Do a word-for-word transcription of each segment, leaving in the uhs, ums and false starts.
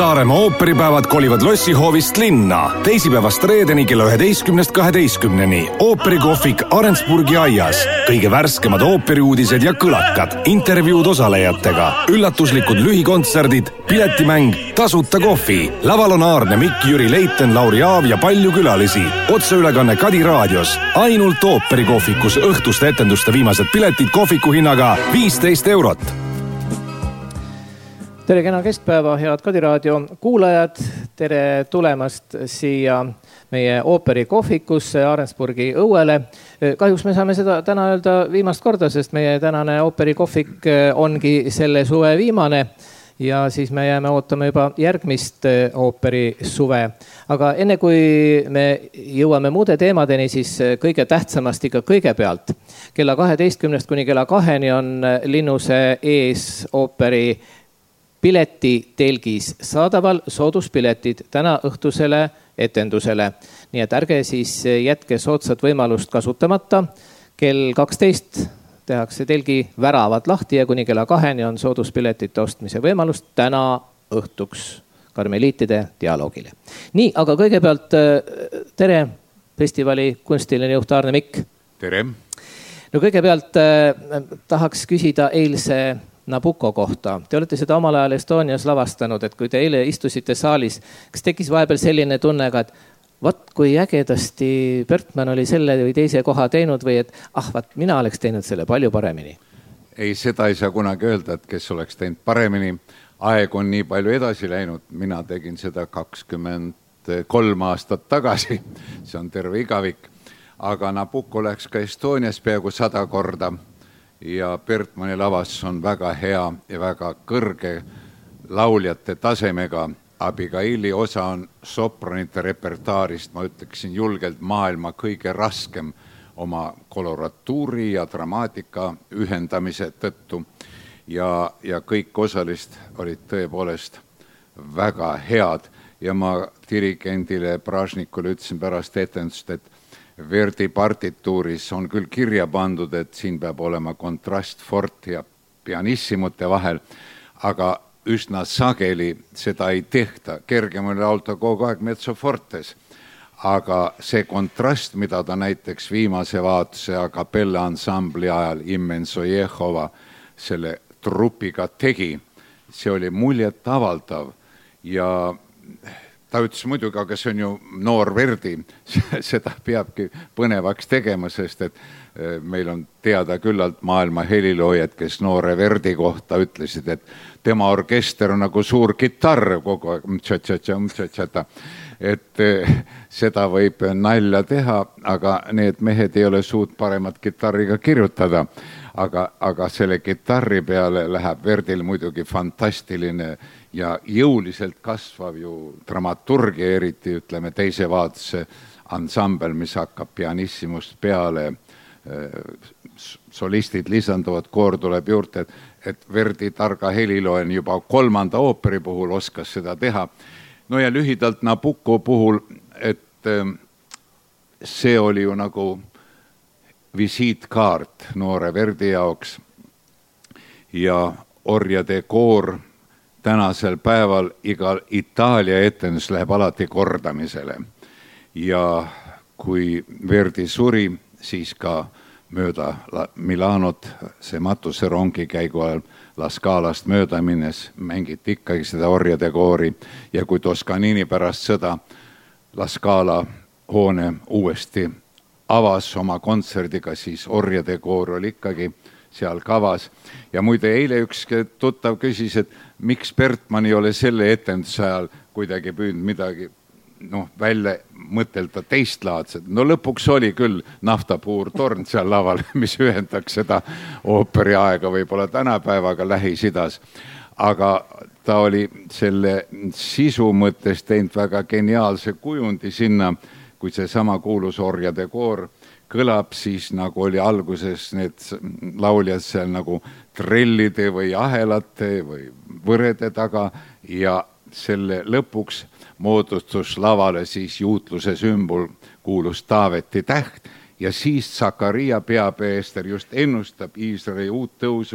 Saaremaa ooperipäevad kolivad Lossihoovist linna. Teisipäevast reedeni kella üheteistkümnest kaheteistkümneni. Ooperikohvik Arendsburgi aias. Kõige värskemad ooperiuudised ja kõlakad. Intervjuud osalejatega. Üllatuslikud lühikontserdid, piletimäng, tasuta kohvi. Laval on Aarne Mikk, Jüri Leiten, Lauri Aav ja palju külalisi. Otseülekanne Kadi raadios. Ainult ooperikohvikus õhtuste etenduste viimased piletid kohviku hinnaga viisteist eurot. Tere kena keskpäeva, head Kadi raadio kuulajad. Tere tulemast siia meie ooperikohvikusse Arendsburgi õuele. Kahjuks me saame seda täna öelda viimast korda, sest meie tänane ooperikohvik ongi selle suve viimane ja siis me jääme ootama juba järgmist ooperi suve. Aga enne kui me jõuame muude teemadeni, siis kõige tähtsamast ikka kõigepealt. Kella kaheteistkümnest kuni kella kaheni on Linnuse ees ooperi pileti telgis saadaval sooduspiletid täna õhtusele etendusele. Nii et ärge siis jätke soodsat võimalust kasutamata. Kell kaksteist tehakse telgi väravad lahti ja kuni kella kaheni on sooduspiletite ostmise võimalust täna õhtuks karmeliitide dialoogile. Nii, aga kõigepealt tere festivali kunstiline juht Aarne Mikk. Tere. No kõigepealt tahaks küsida eilse Nabucco kohta. Te olete seda omal ajal Estonias lavastanud, et kui te eile istusite saalis, kas tekkis vahepeal selline tunnega, et vat kui ägedasti Bertmann oli selle või teise koha teinud või et ah, vat mina oleks teinud selle palju paremini? Ei, seda ei saa kunagi öelda, et kes oleks teinud paremini. Aeg on nii palju edasi läinud. Mina tegin seda kakskümmend kolm aastat tagasi. See on terve igavik. Aga Nabucco läks ka Estonias peaaegu sada korda. Ja Bertmanni lavas on väga hea ja väga kõrge lauljate tasemega. Abigaili osa on sopranite repertaarist, ma ütleksin julgelt maailma kõige raskem oma koloratuuri ja dramaatika ühendamise tõttu. Ja, ja kõik osalist olid tõepoolest väga head. Ja ma dirigendile Pražnikule ütlesin pärast etendust, et Verdi partituuris on küll kirja pandud, et siin peab olema kontrast fort ja pianissimute vahel, aga üsna sageli seda ei tehta. Kergem oli laulda kogu aeg mezzo fortes, aga see kontrast, mida ta näiteks viimase vaatuse a cappella ansambli ajal Immenso Jehova selle trupiga tegi, see oli muljet avaldav ja ta ütles muidugi, aga see on ju noor Verdi, seda peabki põnevaks tegema, sest et meil on teada küllalt maailma heliloojad, kes noore Verdi kohta ütlesid, et tema orkester on nagu suur kitarr kogu aeg, mtšatšatša, mtšatšata. Et seda võib nalja teha, aga need mehed ei ole suut paremat kitarriga kirjutada. Aga, aga selle kitarri peale läheb Verdil muidugi fantastiline ja jõuliselt kasvav ju dramaturgia, eriti ütleme teise vaatuse ansambel, mis hakkab pianissimust peale, solistid lisanduvad, koor tuleb juurde, et, et Verdi targa heliloen juba kolmanda ooperi puhul oskas seda teha. No ja lühidalt Nabucco puhul, et see oli ju nagu visiitkaart noore Verdi jaoks ja orjade koor tänasel päeval igal Itaalia etendus läheb alati kordamisele. Ja kui Verdi suri, siis ka mööda Milanot see matuse rongi käigu ajal La Scalast mööda minnes mängiti ikkagi seda orjade koori ja kui Toscanini pärast sõda La Scala hoone uuesti avas oma kontserdiga, siis orjade koor oli ikkagi seal kavas. Ja muide eile üks tuttav küsis, et miks Bertmann ei ole selle etenduse ajal kuidagi püüdnud midagi noh, välja mõtelda teistlaadset. No lõpuks oli küll naftapuur torn seal laval, mis ühendaks seda ooperi aega võib-olla tänapäevaga Lähis-Idas. Aga ta oli selle sisu mõttes teinud väga geniaalse kujundi sinna, kui see sama kuulus orjade koor kõlab, siis nagu oli alguses need lauljad seal nagu trellide või ahelate või võrede taga ja selle lõpuks moodustus lavale siis juutluse sümbol kuulus Taaveti täht ja siis Zakaria peapeester just ennustab Iisraeli uut tõusu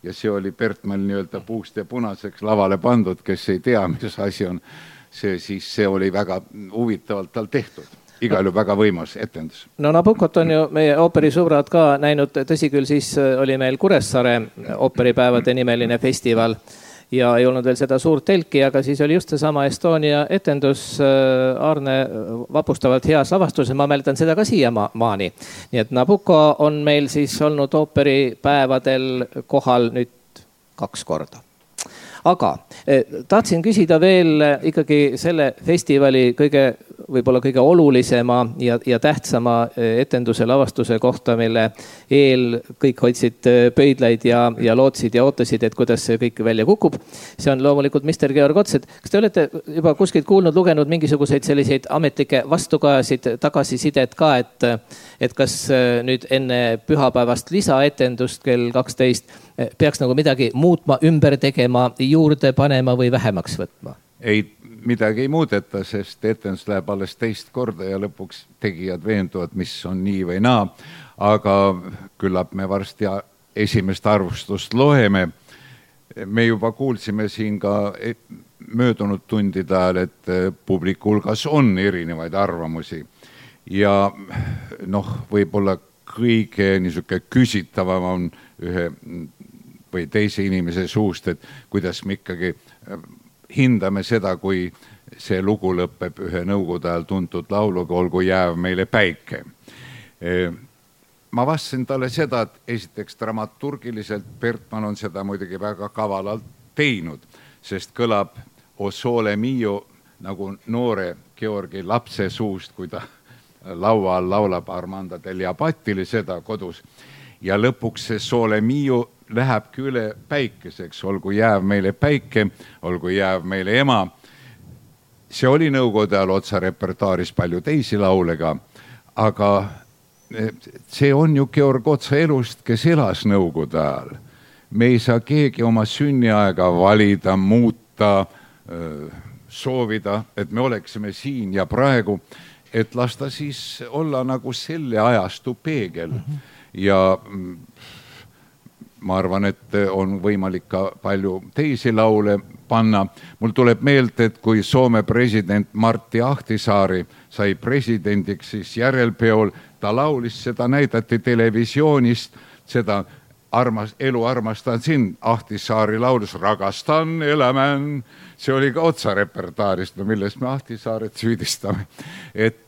ja see oli Bertmann nii-öelda puust ja punaseks lavale pandud, kes ei tea, mis asi on see, siis see oli väga huvitavalt tal tehtud. Igal ju väga võimas etendus. No Nabucot on ju meie ooperisõbrad ka näinud, tõsi küll, siis oli meil Kuressaare ooperipäevade nimeline festival ja ei olnud veel seda suurt telki, aga siis oli just seesama Estonia etendus Arne vapustavalt heas lavastuses, ma mäletan seda ka siia maani. Nii et Nabucco on meil siis olnud ooperipäevadel kohal nüüd kaks korda. Aga tahtsin küsida veel ikkagi selle festivali kõige, võib-olla kõige olulisema ja, ja tähtsama etenduse lavastuse kohta, mille eel kõik hoidsid pöidlaid ja, ja lootsid ja ootasid, et kuidas see kõik välja kukub. See on loomulikult mister Georg Ots. Kas te olete juba kuskilt kuulnud, lugenud mingisuguseid selliseid ametlikke vastukajasid, tagasisidet ka, et, et kas nüüd enne pühapäevast lisaetendust kell kaksteist peaks nagu midagi muutma, ümber tegema, juurde panema või vähemaks võtma? Ei, midagi ei muudeta, sest etendus läheb alles teist korda ja lõpuks tegijad veenduvad, mis on nii või naa. Aga küllap me varsti esimest arvustust loeme. Me juba kuulsime siin ka möödunud tundide ajal, et publiku hulgas on erinevaid arvamusi. Ja noh, võib-olla kõige niisuke küsitavam on ühe või teise inimese suust, et kuidas me ikkagi hindame seda, kui see lugu lõpeb ühe nõukogude ajal tuntud lauluga, olgu jääv meile päike. Ma vastasin talle seda, et esiteks dramaturgiliselt Bertmann on seda muidugi väga kavalalt teinud, sest kõlab O sole mio nagu noore Georgi lapse suust, kui ta laua all laulab Armando del Abatili seda kodus. Ja lõpuks see sole mio lähebki üle päikeseks, olgu jääv meile päike, olgu jääv meile ema. See oli nõukogude ajal Otsa repertuaaris palju teisi laulega, aga see on ju Georg Otsa elust, kes elas nõukogude ajal. Me ei saa keegi oma sünniaega valida, muuta, soovida, et me oleksime siin ja praegu, et lasta siis olla nagu selle ajastu peegel. Ja ma arvan, et on võimalik ka palju teisi laule panna. Mul tuleb meelde, et kui Soome president Martti Ahtisaari sai presidendiks, siis järelpeol ta laulis, seda näidati televisioonist, seda armas, elu armastan sind. Ahtisaari laulus Ragastan elämän. See oli ka Otsa repertuaarist, millest me Ahtisaaret süüdistame. Et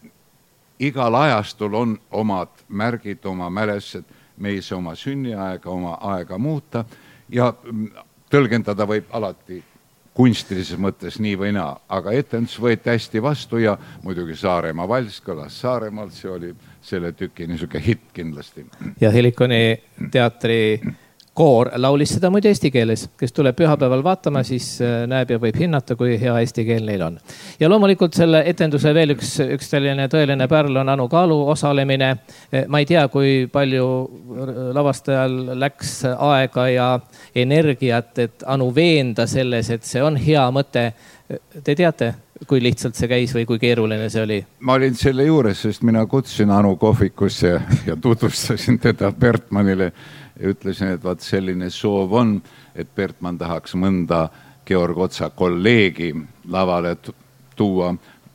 igal ajastul on omad märgid, oma mälesed. Me ei saa oma sünniaega, oma aega muuta ja tõlgendada võib alati kunstilises mõttes nii või naa, aga etendus võeti hästi vastu ja muidugi Saaremaa vals kõlas Saaremaalt, see oli selle tüki niisuke hitt kindlasti. Ja Helikoni teatri koor laulis seda muidu eesti keeles, kes tuleb pühapäeval vaatama, siis näeb ja võib hinnata, kui hea eesti keel neil on. Ja loomulikult selle etenduse veel üks, üks selline tõeline pärl on Anu Kaalu osalemine. Ma ei tea, kui palju lavastajal läks aega ja energiat, et Anu veenda selles, et see on hea mõte. Te teate, kui lihtsalt see käis või kui keeruline see oli? Ma olin selle juures, sest mina kutsusin Anu kohvikusse ja tutvustasin teda Bertmannile. Ja ütlesin, et vaat selline soov on, et Bertmann tahaks mõnda Georg Otsa kolleegi lavale tuua,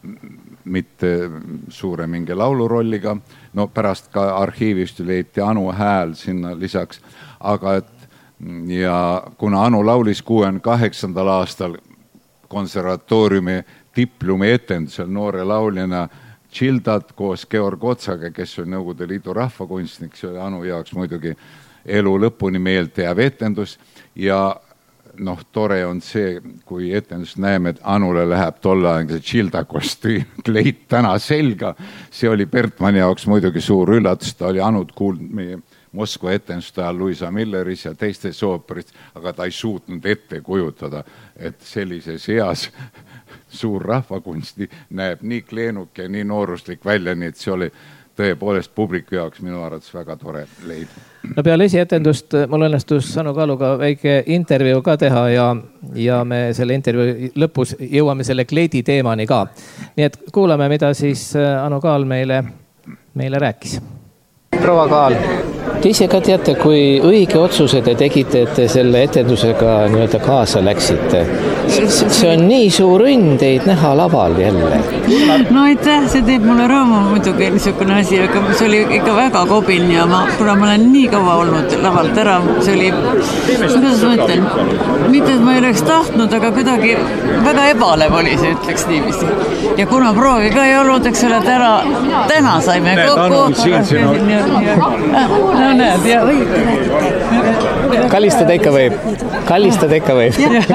mitte suure mingi laulurolliga. No pärast ka arhiivist leiti Anu hääl sinna lisaks. Aga et, ja kuna Anu laulis kuuekümne kaheksandal aastal konservatooriumi diplumi etendusel noore lauljana Childat koos Georg Otsaga, kes on Nõukogude Liidu rahvakunstnik, see oli Anu jaoks muidugi elu lõpuni meelde jääv etendus ja noh, tore on see, kui etendust näeme, et Anule läheb tollaegne Childa kostüüm, kleit täna selga. See oli Bertmanni jaoks muidugi suur üllatus, ta oli Anud kuulnud meie Moskva etendust ajal Luisa Milleris ja teistes ooperis, aga ta ei suutnud ette kujutada, et sellises eas suur rahvakunsti näeb nii kleenuk ja nii nooruslik välja, nii et see oli tõepoolest publiku jaoks minu arvates väga tore leid. No peale esietendust mul õnnestus Anu Kaaluga väike intervjuu ka teha ja, ja me selle intervjuu lõpus jõuame selle kleidi teemani ka. Nii et kuulame, mida siis Anu Kaal meile, meile rääkis. Proua Kaal, Te ise ka teate, kui õige otsuse te tegite, et te selle etendusega nii-öelda kaasa läksite. See on nii suur õnn teid näha laval jälle. No aitäh, see teeb mulle rõõmu muidugi niisugune asi, aga see oli ikka väga kobin ja ma, kuna ma olen nii kaua olnud lavalt ära, see oli, kuidas ma ütlen, mitte et ma ei oleks tahtnud, aga kuidagi väga ebalev oli see, ütleks niiviisi. Ja kuna proovi ka ei olnud, eks ole, täna, täna saime kokku. No näed, ja kallistada ikka võib. Kallistada ikka võib.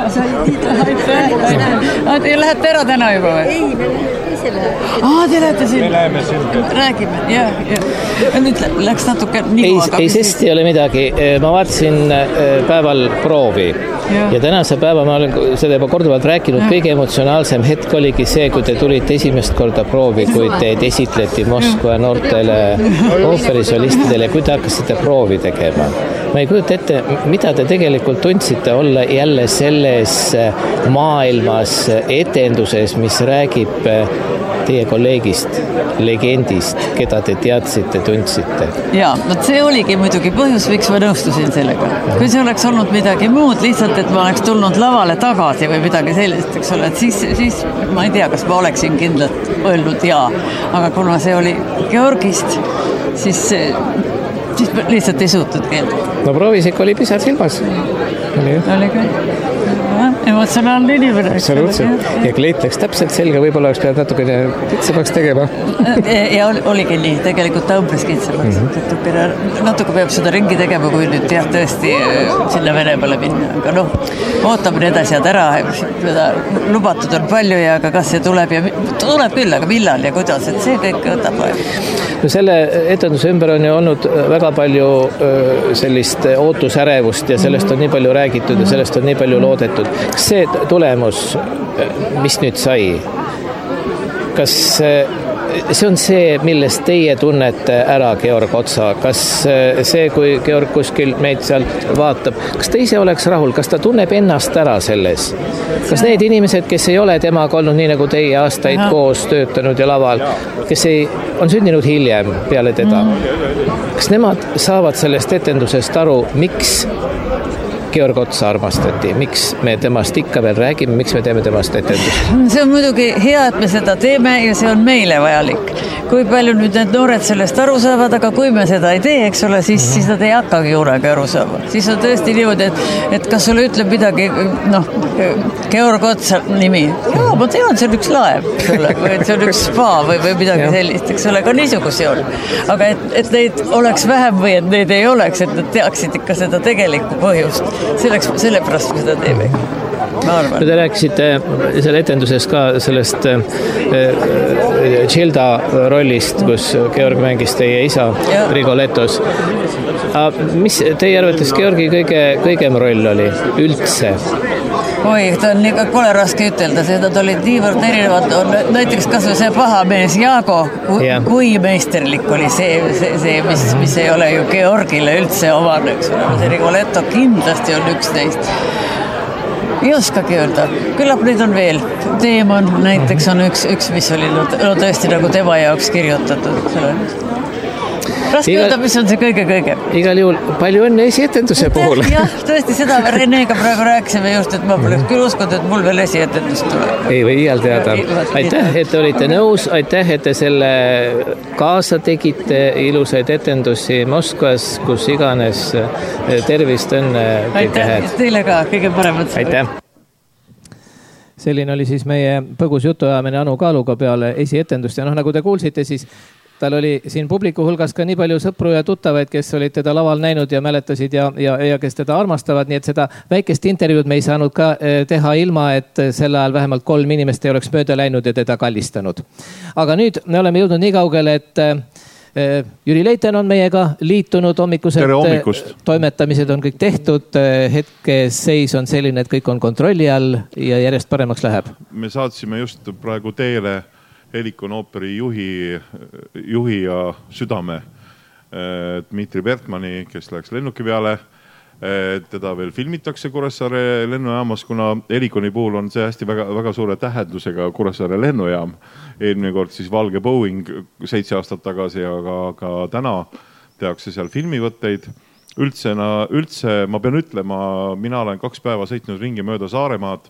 Te lähete ära täna juba või? Ei, me ise läheme. Aa, te lähete siin. Me läheme siin. Räägime, jah, jah. Nüüd läks natuke nii ei, ei sest ei ole midagi. Ma vaatasin päeval proovi. Ja, ja tänase päeva ma olen seda juba korduvalt rääkinud, ja. Kõige emotsionaalsem hetk oligi see, kui te tulite esimest korda proovi, kui teid esitleti Moskva noortele ooperisolistidele, kui te hakkasite proovi tegema. Ma ei kujuta ette, mida te tegelikult tundsite olla jälle selles maailmas etenduses, mis räägib teie kolleegist, legendist, keda te teadsite, tundsite. Jaa, no see oligi muidugi põhjus, miks ma nõustusin sellega. Kui see oleks olnud midagi muud, lihtsalt, et ma oleks tulnud lavale tagasi või midagi sellist, eks ole, et siis, siis ma ei tea, kas ma oleksin kindlalt öelnud jaa. Aga kuna see oli Georgist, siis, siis lihtsalt ei suutnud keelda. No proovisik oli pisar silmas. Oli, oli küll. Emotsionaalne inimene. Absoluutselt. Ja kleit läks täpselt selge, võib-olla oleks pead natuke kitsemaks tegema. Ja oligi nii, tegelikult ta õmples kitsemaks. Mm-hmm. Natuke peab seda ringi tegema, kui nüüd jah, tõesti sinna Vene peale minna. Aga noh, ootame need asjad ära. Lubatud on palju ja aga kas see tuleb ja tuleb küll, aga millal ja kuidas, et see kõik võtab aega. No selle etenduse ümber on ju olnud väga palju sellist ootusärevust ja sellest on nii palju räägitud ja sellest on nii palju loodetud. Kas see tulemus, mis nüüd sai, kas see on see, millest teie tunnete ära Georg Otsa? Kas see, kui Georg kuskil meid sealt vaatab, kas ta ise oleks rahul? Kas ta tunneb ennast ära selles? Kas need inimesed, kes ei ole temaga olnud nii nagu teie aastaid Aha. koos töötanud ja laval, kes ei, on sündinud hiljem peale teda, kas nemad saavad sellest etendusest aru, miks Georg Otsa armastati, miks me temast ikka veel räägime, miks me teeme temast etendust? See on muidugi hea, et me seda teeme ja see on meile vajalik. Kui palju nüüd need noored sellest aru saavad, aga kui me seda ei tee, eks ole, siis, siis nad ei hakkagi juurega aru saama. Siis on tõesti niimoodi, et, et kas sulle ütleb midagi, noh, Georg Otsa nimi. Jaa, ma tean, see on üks laev, või see on üks spa või, või midagi sellist, eks ole, ka niisuguse on. Aga et, et neid oleks vähem või et neid ei oleks, et nad teaksid ikka seda tegelikku põhjust. Selleks, sellepärast me seda teeme. No te rääkisite selle etenduses ka sellest Tšilda rollist, kus Georg mängis teie isa ja. Rigolettos. Mis teie arvates Georgi kõige, kõigem roll oli üldse? Oi, ta on nii kole raske ütelda, see, nad olid niivõrd erinevad. Näiteks kas või see paha mees Jaago, kui, yeah. kui meisterlik oli see, see, see mis, mis ei ole ju Georgile üldse omane. See Rigoletto kindlasti on üks neist. Ei oskagi öelda. Küllap neid on veel. Teemon näiteks on üks, üks mis oli no, tõesti nagu tema jaoks kirjutatud. Raske Igal... öelda, mis on see kõige-kõige. Igal juhul palju õnne esietenduse puhul. Jah, tõesti seda Renega praegu rääkisime just, et ma poleks küll uskunud, et mul veel esietendust tuleb. Ei või iial teada. Aitäh, et te olite nõus. Aitäh, et te selle kaasa tegite ilusaid etendusi Moskvas, kus iganes. Tervist, õnne. Aitäh, teile ka. Kõige paremat. Aitäh. Selline oli siis meie põgus jutuajamine Anu Kaaluga peale esietendust ja noh, nagu te kuulsite, siis tal oli siin publiku hulgas ka nii palju sõpru ja tuttavaid, kes olid teda laval näinud ja mäletasid ja, ja, ja kes teda armastavad. Nii et seda väikest intervjuud me ei saanud ka teha ilma, et sel ajal vähemalt kolm inimest ei oleks mööda läinud ja teda kallistanud. Aga nüüd me oleme jõudnud nii kaugele, et Jüri Leiten on meiega liitunud, hommikused toimetamised on kõik tehtud. Hetke seis on selline, et kõik on kontrolli all ja järjest paremaks läheb. Me saatsime just praegu teele Helikon ooperi juhi, juhi ja südame Dmitri Bertmani, kes läks lennuki peale. Teda veel filmitakse Kuressaare lennujaamas, kuna Helikoni puhul on see hästi väga, väga suure tähendusega Kuressaare lennujaam. Eelmine kord siis valge Boeing seitse aastat tagasi, aga ka täna tehakse seal filmivõtteid. Üldse, üldse ma pean ütlema, mina olen kaks päeva sõitnud ringi mööda Saaremaad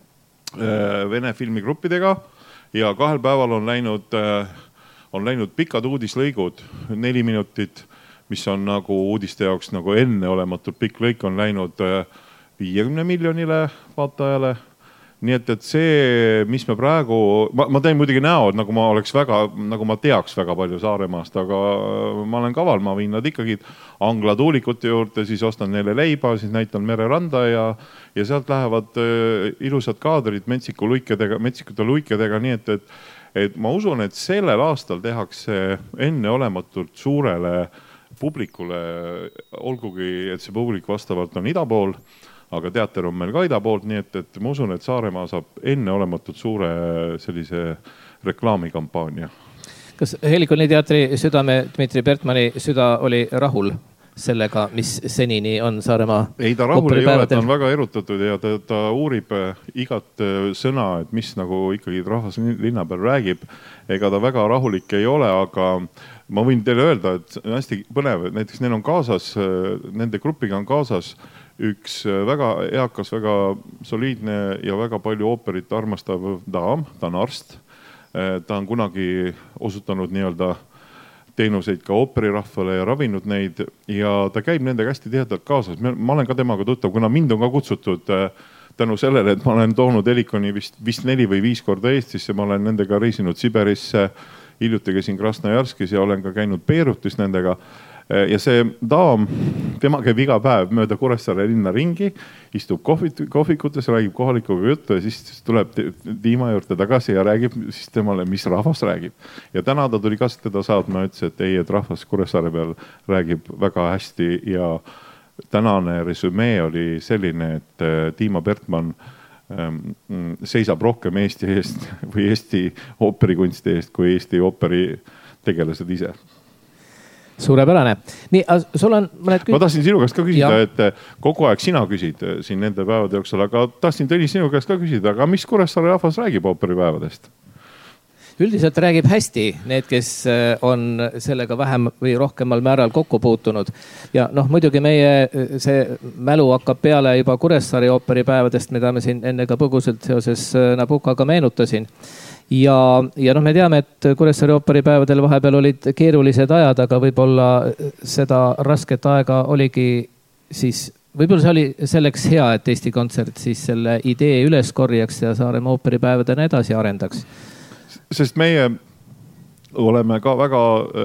Vene filmigruppidega ja kahel päeval on läinud, on läinud pikad uudislõigud, neli minutit, mis on nagu uudiste jaoks nagu enneolematult pikk lõik on läinud viiekümne miljonile vaatajale. Nii et, et see, mis me praegu, ma, ma teen muidugi näod, nagu ma oleks väga, nagu ma teaks väga palju Saaremaast, aga ma olen kaval, ma viin nad ikkagi Angla tuulikute juurde, siis ostan neile leiba, siis näitan mereranda ja, ja sealt lähevad ilusad kaadrid metsiku luikedega, metsikute luikedega, nii et, et, et ma usun, et sellel aastal tehakse enneolematult suurele publikule, olgugi, et see publik vastavalt on ida pool, aga teater on meil ka ida poolt, nii et, et ma usun, et Saaremaa saab enneolematult suure sellise reklaamikampaania. Kas Helikoni teatri südame Dmitri Bertmani süda oli rahul sellega, mis senini on Saaremaa? Ei, ta rahul ei ole, ta on väga erutatud ja ta, ta uurib igat sõna, et mis nagu ikkagi rahvas linna peal räägib. Ega ta väga rahulik ei ole, aga ma võin teile öelda, et hästi põnev, näiteks neil on kaasas, nende grupiga on kaasas üks väga eakas, väga soliidne ja väga palju ooperit armastav daam, ta on arst. Ta on kunagi osutanud nii-öelda teenuseid ka ooperirahvale ja ravinud neid ja ta käib nendega hästi tihedalt kaasas. Ma olen ka temaga tuttav, kuna mind on ka kutsutud tänu sellele, et ma olen toonud Helikoni vist, vist neli või viis korda Eestisse. Ma olen nendega reisinud Siberisse, hiljuti käisin Krasnojarskis ja olen ka käinud Beirutis nendega. Ja see daam, tema käib iga päev mööda Kuressaare linna ringi, istub kohvikutes, räägib kohalikuga juttu ja siis tuleb Tiima juurde tagasi ja räägib siis temale, mis rahvas räägib. Ja täna ta tuli ka teda saatma ja ütles, et ei, et rahvas Kuressaare peal räägib väga hästi ja tänane resümee oli selline, et Tiima Bertman seisab rohkem Eesti eest või Eesti ooperikunsti eest kui Eesti ooperi tegelased ise. Suurepärane. Nii, sul on mõned küsid... Ma tahtsin sinu käest ka küsida, ja. Et kogu aeg sina küsid siin nende päevade jooksul, aga tahtsin Tõnis sinu käest ka küsida, aga mis Kuressaare rahvas räägib ooperipäevadest? Üldiselt räägib hästi need, kes on sellega vähem või rohkemal määral kokku puutunud. Ja noh, muidugi meie see mälu hakkab peale juba Kuressaare ooperipäevadest, mida me siin enne ka põgusalt seoses Nabucaga meenutasin. Ja, ja noh, me teame, et Kuressaare ooperipäevadel vahepeal olid keerulised ajad, aga võib-olla seda rasket aega oligi siis, võib-olla see oli selleks hea, et Eesti Kontsert siis selle idee üles korjaks ja Saaremaa ooperipäevadena edasi arendaks. Sest meie oleme ka väga,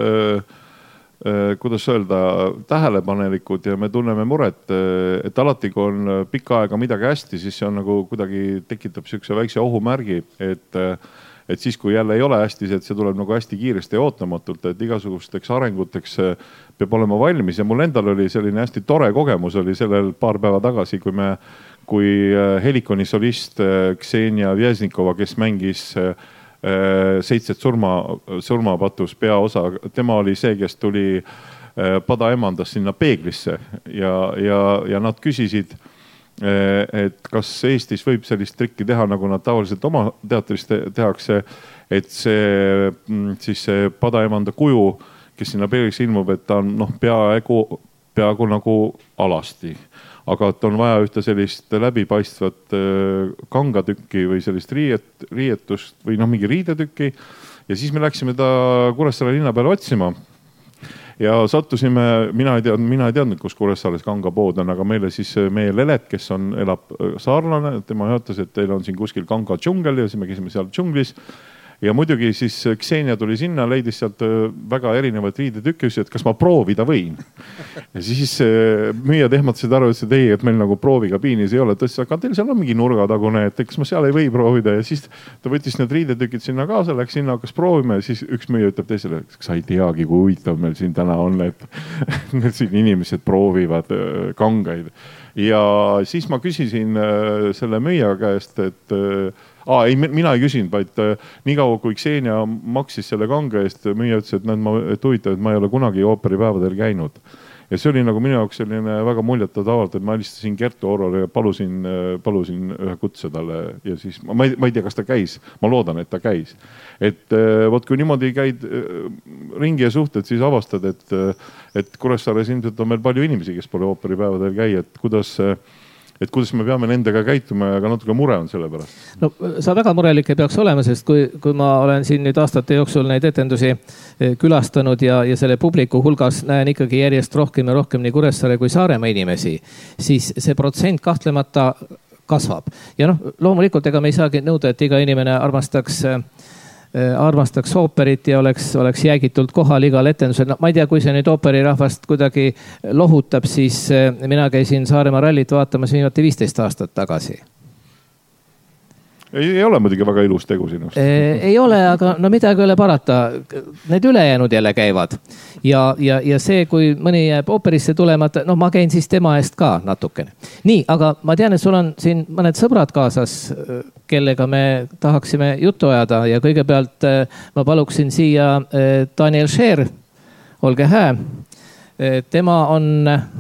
äh, kuidas öelda, tähelepanelikud ja me tunneme muret, et alati kui on pikka aega midagi hästi, siis see on nagu kuidagi tekitab siukse väikse ohumärgi, et et siis kui jälle ei ole hästi, et see tuleb nagu hästi kiiresti ja ootamatult, et igasugusteks arenguteks peab olema valmis ja mul endal oli selline hästi tore kogemus oli sellel paar päeva tagasi, kui me, kui Helikoni solist Ksenia Vjesnikova, kes mängis seitset surma, surmapatus peaosa, tema oli see, kes tuli pada emandas sinna peeglisse ja, ja, ja nad küsisid, et kas Eestis võib sellist trikki teha, nagu nad tavaliselt oma teatris tehakse, et see, siis see padaemanda kuju, kes sinna peeglisse ilmub, et ta on noh, peaaegu, peaaegu nagu alasti. Aga et on vaja ühte sellist läbipaistvat kangatükki või sellist riiet, riietust või noh, mingi riidetükki. Ja siis me läksime ta Kuressaare linna peale otsima. Ja sattusime, mina ei teadnud, mina ei teadnud, kus Kuressaares kangapood on, aga meile siis meie Lelet, kes on, elab saarlane, tema juhatas, et teil on siin kuskil kanga džungel ja siis me käisime seal džunglis. Ja muidugi siis Ksenia tuli sinna, leidis sealt väga erinevad riidetükki, et kas ma proovida võin. Ja siis müüjad ehmatasid aru, et ei, et meil nagu proovikabiinis ei ole. Ta ütles, aga teil seal on mingi nurgatagune, et kas ma seal ei või proovida. Ja siis ta võttis need riidetükid sinna kaasa, läks sinna, hakkas proovima ja siis üks müüja ütleb teisele, et sa ei teagi, kui huvitav meil siin täna on, et siin inimesed proovivad kangaid. Ja siis ma küsisin selle müüja käest, et Aa, ei, mina ei küsinud, vaid nii kaua kui Ksenia maksis selle kange eest, müüja ütles, et, ma, et huvitav, et ma ei ole kunagi ooperipäevadel käinud. ja see oli nagu minu jaoks selline väga muljetav avalt, et ma helistasin Kertu Orole ja palusin, palusin ühe kutse talle ja siis ma, ma, ei, ma ei tea, kas ta käis, ma loodan, et ta käis. Et võt, kui niimoodi käid ringi ja suhted, siis avastad, et, et Kuressaares ilmselt on meil palju inimesi, kes pole ooperipäevadel käia, et kuidas et kuidas me peame nendega käituma ja ka natuke mure on selle pärast. No sa väga murelik ei peaks olema, sest kui, kui ma olen siin nüüd aastate jooksul neid etendusi külastanud ja, ja selle publiku hulgas näen ikkagi järjest rohkem ja rohkem nii Kuressaare kui Saaremaa inimesi, siis see protsent kahtlemata kasvab. Ja noh, loomulikult ega me ei saagi nõuda, et iga inimene armastaks armastaks ooperit ja oleks, oleks jäägitult kohal igal etendusel. No, ma ei tea, kui see nüüd ooperirahvast kuidagi lohutab, siis mina käisin Saaremaa rallit vaatamas viimati viisteist aastat tagasi. Ei, ei ole muidugi väga ilus tegu sinust. Ei ole, aga no midagi ei ole parata. Need ülejäänud jälle käivad. Ja, ja, ja see, kui mõni jääb ooperisse tulemata, no ma käin siis tema eest ka natukene. Nii, aga ma tean, et sul on siin mõned sõbrad kaasas, kellega me tahaksime juttu ajada ja kõigepealt ma paluksin siia Daniel Scheer. Olge hää. Tema on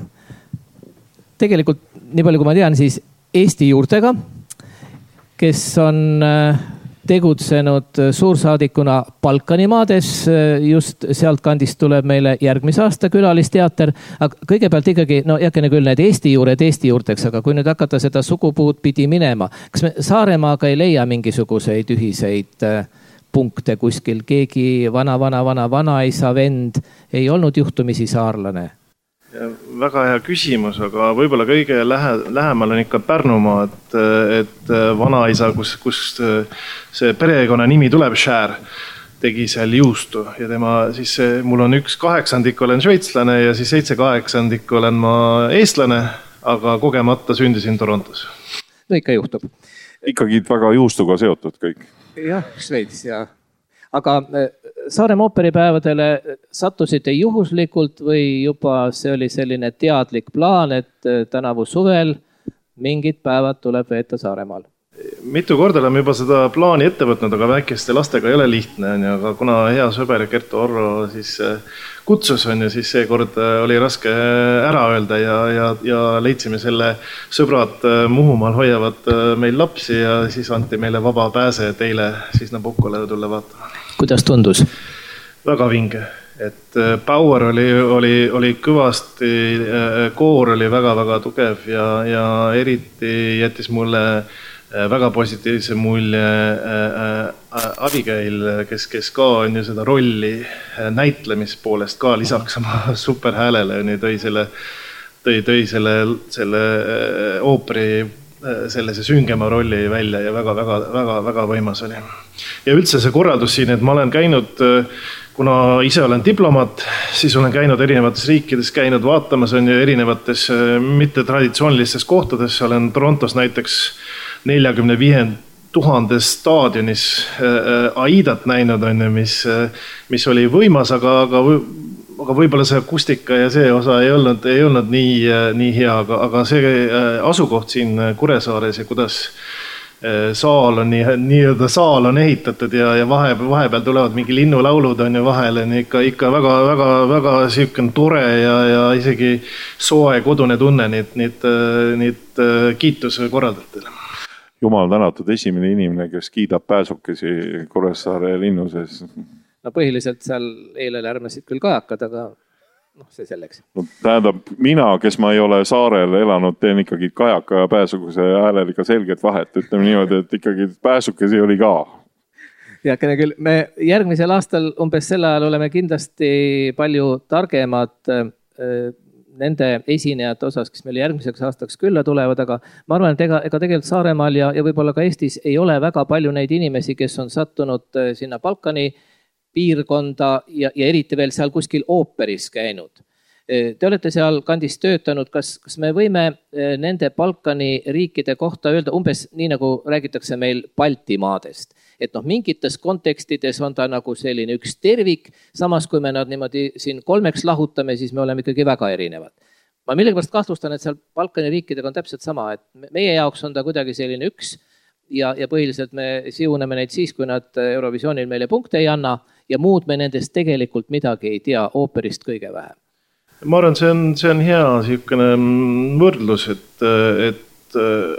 tegelikult, nii palju kui ma tean, siis Eesti juurtega, kes on tegutsenud suursaadikuna Balkanimaades. Just sealt kandist tuleb meile järgmise aasta külalisteater. Aga kõigepealt ikkagi, no jäkene küll need Eesti juured Eesti juurteks, aga kui nüüd hakata seda sugupuud pidi minema, kas me Saaremaaga ei leia mingisuguseid ühiseid punkte kuskil? Keegi vana, vana, vana, vanaisa vend ei olnud juhtumisi saarlane? Ja väga hea küsimus, aga võib-olla kõige lähe, lähemal on ikka Pärnumaa, et, et vanaisa, kus, kus see perekonna nimi tuleb, Scheer, tegi seal juustu ja tema siis, mul on üks kaheksandik, olen šveitslane ja siis seitse kaheksandik olen ma eestlane, aga kogemata sündisin Torontos. No ikka juhtub. Ikkagi väga juustuga seotud kõik. Jah, Šveits ja. Aga Saaremaa ooperipäevadele sattusite juhuslikult või juba see oli selline teadlik plaan, et tänavu suvel mingid päevad tuleb veeta Saaremaal? Mitu korda oleme juba seda plaani ette võtnud, aga väikeste lastega ei ole lihtne. Aga kuna hea sõber Kertu Orro siis kutsus on ja siis see kord oli raske ära öelda ja, ja, ja leidsime selle sõbrad Muhumaal hoiavad meil lapsi ja siis anti meile vaba pääse teile siis Nabukole tulla vaatama. Kuidas tundus? Väga vinge. Et power oli, oli, oli kõvasti, koor oli väga-väga tugev ja, ja eriti jättis mulle väga positiivse mulje Abigail, kes, kes ka on ju seda rolli näitlemispoolest ka lisaks oma superhäälele tõi selle, tõi, tõi selle, selle ooperi sellise süngema rolli välja ja väga, väga, väga, väga võimas oli. Ja üldse see korraldus siin, et ma olen käinud, kuna ise olen diplomaat, siis olen käinud erinevates riikides, käinud vaatamas on ju erinevates mitte traditsioonilistes kohtades, olen Torontos näiteks neljakümne viie tuhande staadionis Aidat näinud on ju, mis, mis oli võimas, aga, aga, aga võib-olla see akustika ja see osa ei olnud, ei olnud nii, nii hea, aga, aga see asukoht siin Kuressaares ja kuidas saal on nii, nii-öelda saal on ehitatud ja, ja vahe, vahepeal tulevad mingi linnulaulud on ju vahele, on ikka, ikka väga, väga, väga siuken tore ja, ja isegi soe kodune tunne, nii, nii, nii kiitus korraldatele. Jumal tänatud esimene inimene, kes kiidab pääsukesi Kuressaare linnuses. No põhiliselt seal eile lärmasid küll kajakad, aga noh, see selleks. No, tähendab, mina, kes ma ei ole saarel elanud, teen ikkagi kajaka ja pääsukese häälel ikka selget vahet. Ütleme niimoodi, et ikkagi pääsukesi oli ka. Ja küll, me järgmisel aastal umbes sel ajal oleme kindlasti palju targemad nende esinejate osas, kes meil järgmiseks aastaks külla tulevad, aga ma arvan, et ega, ega tegelikult Saaremaal ja, ja võib-olla ka Eestis ei ole väga palju neid inimesi, kes on sattunud sinna Balkani piirkonda ja, ja eriti veel seal kuskil ooperis käinud. Te olete seal kandis töötanud, kas, kas me võime nende Balkani riikide kohta öelda umbes nii, nagu räägitakse meil Baltimaadest? Et noh, mingites kontekstides on ta nagu selline üks tervik, samas kui me nad niimoodi siin kolmeks lahutame, siis me oleme ikkagi väga erinevad. Ma millegipärast kahtlustan, et seal Balkani riikidega on täpselt sama, et meie jaoks on ta kuidagi selline üks ja, ja põhiliselt me siuneme neid siis, kui nad Eurovisioonil meile punkte ei anna ja muud me nendest tegelikult midagi ei tea, ooperist kõige vähem. Ma arvan, see on, see on hea siukene võrdlus, et, et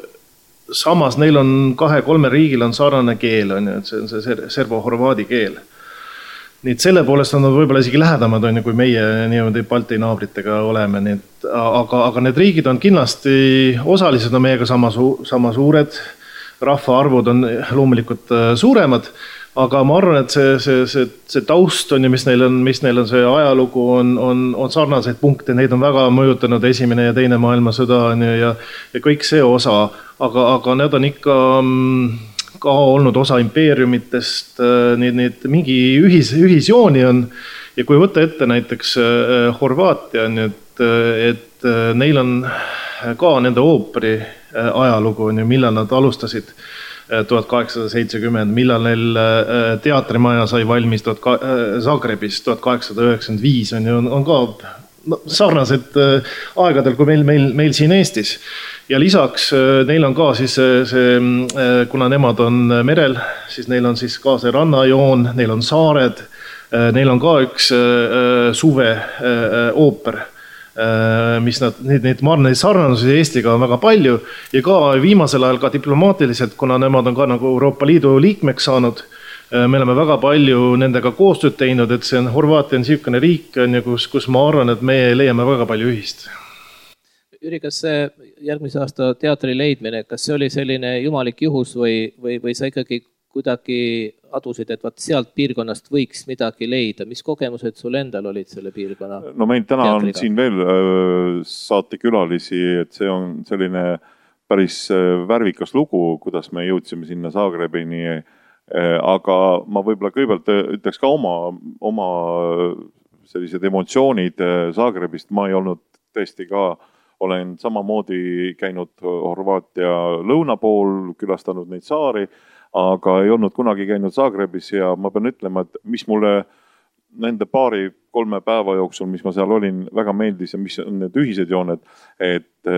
samas neil on kahe-kolme riigil on sarnane keel, on ju, et see on see serbo-horvaadi keel. Nii et selle poolest on nad võib-olla isegi lähedamad, on ju, kui meie niimoodi Balti naabritega oleme. Nii et, aga, aga need riigid on kindlasti osalised on meiega sama, su, sama suured, rahvaarvud on loomulikult suuremad, aga ma arvan, et see, see, see, see taust on ja mis neil on, mis neil on see ajalugu on, on, on sarnaseid punkte, neid on väga mõjutanud esimene ja teine maailmasõda on ju, ja, ja kõik see osa, aga, aga need on ikka ka olnud osa impeeriumitest, need, need mingi ühis, ühisjooni on ja kui võtta ette näiteks Horvaatia, et, et neil on ka nende ooperi ajalugu, millal nad alustasid tuhat kaheksasada seitsekümmend, millal neil teatrimaja sai valmis Zagrebis tuhat kaheksasada üheksakümmend viis on, on, on ka no, sarnased aegadel kui meil, meil, meil siin Eestis. Ja lisaks neil on ka siis see, kuna nemad on merel, siis neil on siis ka see rannajoon, neil on saared, neil on ka üks suve ooper, mis nad, neid, neid, ma arvan, neid sarnanusi Eestiga on väga palju ja ka viimasel ajal ka diplomaatiliselt, kuna nemad on ka nagu Euroopa Liidu liikmeks saanud, me oleme väga palju nendega koostööd teinud, et see on Horvaatia on siukene riik, kus, kus ma arvan, et me leiame väga palju ühist. Jüri, kas see järgmise aasta teatri leidmine, kas see oli selline jumalik juhus või, või, või sa ikkagi kuidagi adusid, et vaat sealt piirkonnast võiks midagi leida? Mis kogemused sul endal olid selle piirkonna? No meil täna teatriga? On siin veel saatekülalisi, et see on selline päris värvikas lugu, kuidas me jõudsime sinna Zagrebini, aga ma võib-olla kõigepealt ütleks ka oma, oma sellised emotsioonid Zagrebist, ma ei olnud tõesti ka olen samamoodi käinud Horvaatia lõuna pool, külastanud neid saari, aga ei olnud kunagi käinud Zagrebis ja ma pean ütlema, et mis mulle nende paari kolme päeva jooksul, mis ma seal olin, väga meeldis ja mis on need ühised jooned, et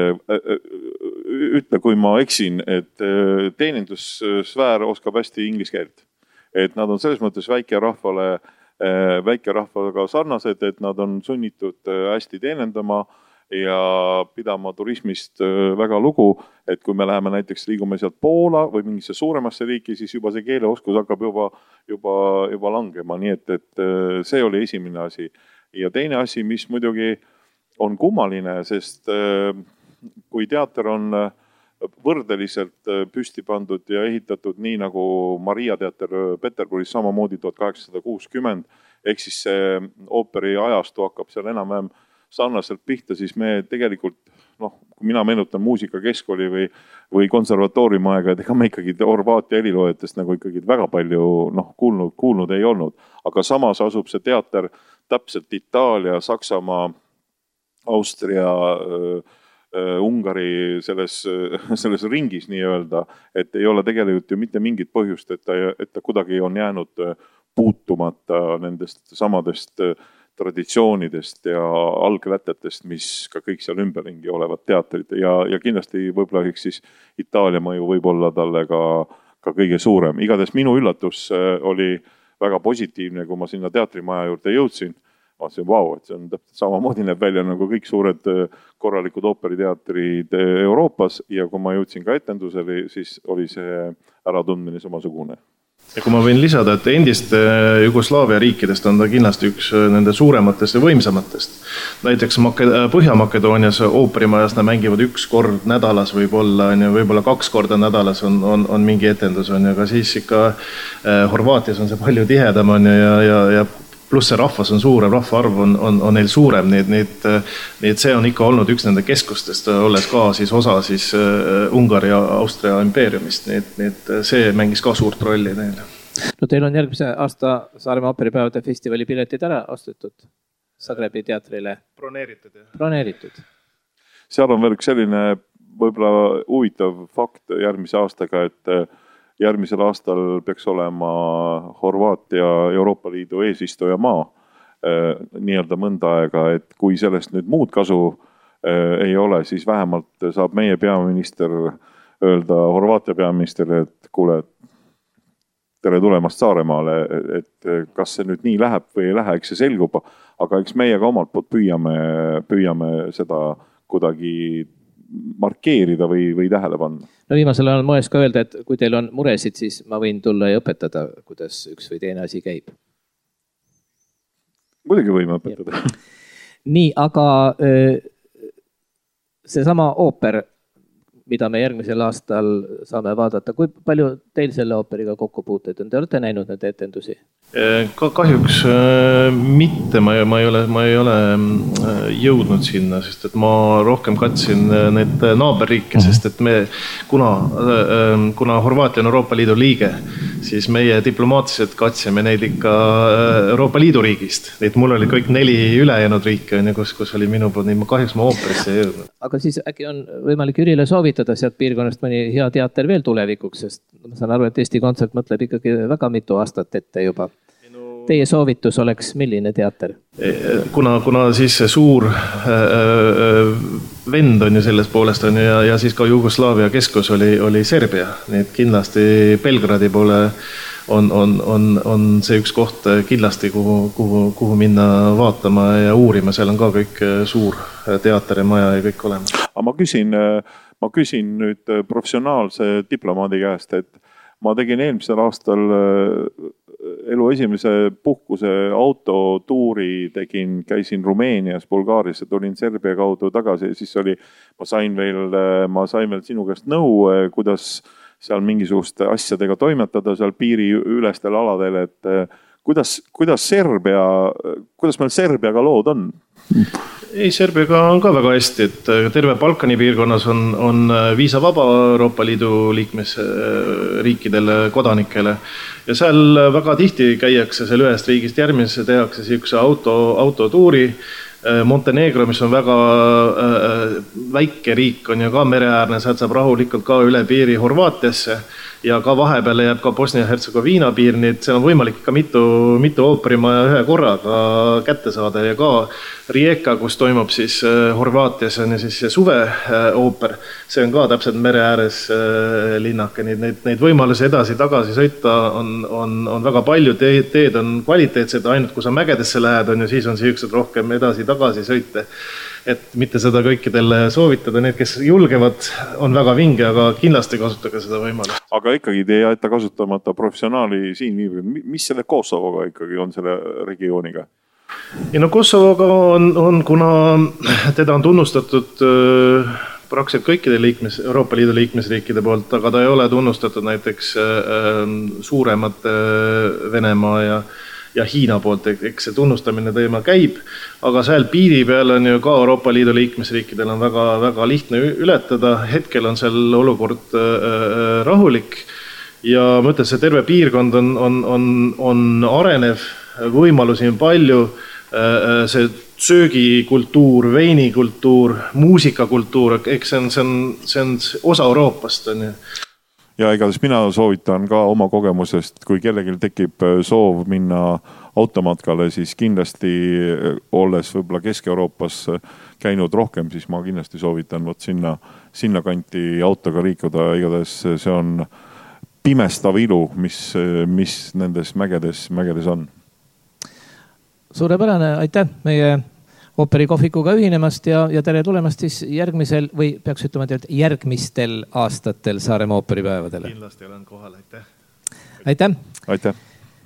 ütle, kui ma eksin, et teenindussfäär oskab hästi inglise keelt. Et nad on selles mõttes väikerahvale, väikerahvaga sarnased, et nad on sunnitud hästi teenendama ja pidama turismist väga lugu, et kui me läheme näiteks liigume sealt Poola või mingisse suuremasse riiki, siis juba see keeleoskus hakkab juba, juba, juba langema, nii et, et see oli esimene asi. Ja teine asi, mis muidugi on kummaline, sest kui teater on võrdeliselt püsti pandud ja ehitatud nii nagu Maria teater Peterburis samamoodi tuhat kaheksasada kuuskümmend, ehk siis see ooperi ajastu hakkab seal enam-vähem sarnaselt pihta, siis me tegelikult, noh, kui mina meenutan muusika keskkooli või, või konservatooriumi aega, et ega me ikkagi Horvaatia heliloojatest nagu ikkagi väga palju noh, kuulnud, kuulnud ei olnud. Aga samas asub see teater täpselt Itaalia, Saksamaa, Austria, Ungari selles, selles ringis nii-öelda, et ei ole tegelikult ju mitte mingit põhjust, et ta, et ta kuidagi on jäänud puutumata nendest samadest traditsioonidest ja alglätetest, mis ka kõik seal ümberringi olevad teatrid ja, ja kindlasti võib-olla siis Itaalia mõju võib olla talle ka, ka kõige suurem. Igades minu üllatus oli väga positiivne, kui ma sinna teatrimaja juurde jõudsin. Ma ütlesin, vau, et see on täpselt samamoodi näeb välja nagu kõik suured korralikud ooperiteatrid Euroopas ja kui ma jõudsin ka etendusele, siis oli see äratundmine samasugune. Ja kui ma võin lisada, et endist Jugoslaavia riikidest on ta kindlasti üks nende suurematest ja võimsamatest. Näiteks Põhja-Makedoonias ooperimajas nad mängivad üks kord nädalas võib-olla, võib-olla kaks korda nädalas on, on, on mingi etendus, on, aga siis ikka Horvaatias on see palju tihedam on, ja, ja, ja pluss see rahvas on suurem, rahvaarv on, on, on neil suurem, nii, nii, nii et see on ikka olnud üks nende keskustest, olles ka siis osa siis Ungari ja Austria impeeriumist, nii, nii et see mängis ka suurt rolli neile. No teil on järgmise aasta Saaremaa ooperipäevade festivali piletid ära ostetud Zagrebi teatrile? Broneeritud, jah. Broneeritud. Seal on veel üks selline võib-olla huvitav fakt järgmise aastaga, et järgmisel aastal peaks olema Horvaatia Euroopa Liidu eesistuja maa nii-öelda mõnda aega, et kui sellest nüüd muud kasu ei ole, siis vähemalt saab meie peaminister öelda Horvaatia peaministrile, et kuule, tere tulemast Saaremaale, et kas see nüüd nii läheb või ei lähe, eks see selgub, aga eks meie ka omalt poolt püüame, püüame seda kuidagi markeerida või, või tähele panna. No viimasel ajal moes ka öelda, et kui teil on muresid, siis ma võin tulla ja õpetada, kuidas üks või teine asi käib. Muidugi võime õpetada. Nii, aga see sama ooper, mida me järgmisel aastal saame vaadata. Kui palju teil selle ooperiga kokku puuteid on? Te olete näinud need etendusi? Ka kahjuks mitte, ma ei, ma ei ole, ma ei ole jõudnud sinna, sest et ma rohkem katsin need naaberriike, sest et me, kuna, kuna Horvaatia on Euroopa Liidu liige, siis meie diplomaatiliselt katsime neid ikka Euroopa Liidu riigist. Neid mul oli kõik neli ülejäänud riike, kus, kus oli minu poolt, nii ma kahjuks ma ooperisse ei jõudnud. Aga siis äkki on võimalik Ürile soovitada sealt piirkonnast mõni hea teater veel tulevikuks, sest ma saan aru, et Eesti Kontsert mõtleb ikkagi väga mitu aastat ette juba. Teie soovitus oleks milline teater? Kuna, kuna siis see suur vend on ju selles poolest on ja, ja siis ka Jugoslaavia keskus oli, oli Serbia. Nii et kindlasti Belgradi poole on, on, on, on see üks koht kindlasti, kuhu, kuhu, kuhu minna vaatama ja uurima. Seal on ka kõik suur teater ja maja ja kõik olemas. Aga ma küsin, ma küsin nüüd professionaalse diplomaadi käest, et ma tegin eelmisel aastal elu esimese puhkuse autotuuri tegin, käisin Rumeenias, Bulgaarias ja tulin Serbia kaudu tagasi ja siis oli, ma sain veel, ma sain veel sinu käest nõu, kuidas seal mingisuguste asjadega toimetada seal piiri ülestel aladel, et kuidas, kuidas Serbia, kuidas meil Serbiaga lood on? Ei, Serbiaga on ka väga hästi, et terve Balkani piirkonnas on, on viisavaba Euroopa Liidu liikmesriikidele, kodanikele. Ja seal väga tihti käiakse seal ühest riigist järgmisesse, tehakse siukse auto, autotuuri. Montenegro, mis on väga väike riik, on ju ka mereäärne, sealt saab rahulikult ka üle piiri Horvaatiasse ja ka vahepeale jääb ka Bosnia-Herzegoviina piir, nii et seal on võimalik ka mitu, mitu ooperimaja ühe korraga kätte saada ja ka Rijeka, kus toimub siis Horvaatias on siis see suve ooper, see on ka täpselt mere ääres linnake, nii neid, neid võimalusi edasi tagasi sõita on, on, on väga palju, teed on kvaliteetsed, ainult kui sa mägedesse lähed on ja siis on siuksed rohkem edasi tagasi sõite. Et mitte seda kõikidele soovitada, need, kes julgevad, on väga vinge, aga kindlasti kasutage seda võimalust. Aga ikkagi te ei jäeta kasutamata professionaali siin viibib. Mis selle Kosovoga ikkagi on selle regiooniga? Ja no Kosovoga on, on, kuna teda on tunnustatud praktiliselt kõikide liikmes, Euroopa Liidu liikmesriikide poolt, aga ta ei ole tunnustatud näiteks suuremate Venemaa ja ja Hiina poolt, eks see tunnustamine teema käib, aga seal piiri peal on ju ka Euroopa Liidu liikmesriikidel on väga, väga lihtne ületada, hetkel on seal olukord rahulik ja ma ütlen, see terve piirkond on, on, on, on arenev, võimalusi on palju, see söögikultuur, veinikultuur, muusikakultuur, eks see on, see on, see on osa Euroopast on ju. Ja igatahes mina soovitan ka oma kogemusest, kui kellelgi tekib soov minna automatkale, siis kindlasti olles võib-olla Kesk-Euroopas käinud rohkem, siis ma kindlasti soovitan võt sinna, sinna kanti autoga liikuda. Igatahes see on pimestav ilu, mis, mis nendes mägedes, mägedes on. Suurepärane, aitäh meie ooperikohvikuga ühinemast ja, ja tere tulemast siis järgmisel või peaks ütlema tead järgmistel aastatel Saaremaa ooperipäevadele. Kindlasti olen kohal, aitäh. Aitäh. Aitäh.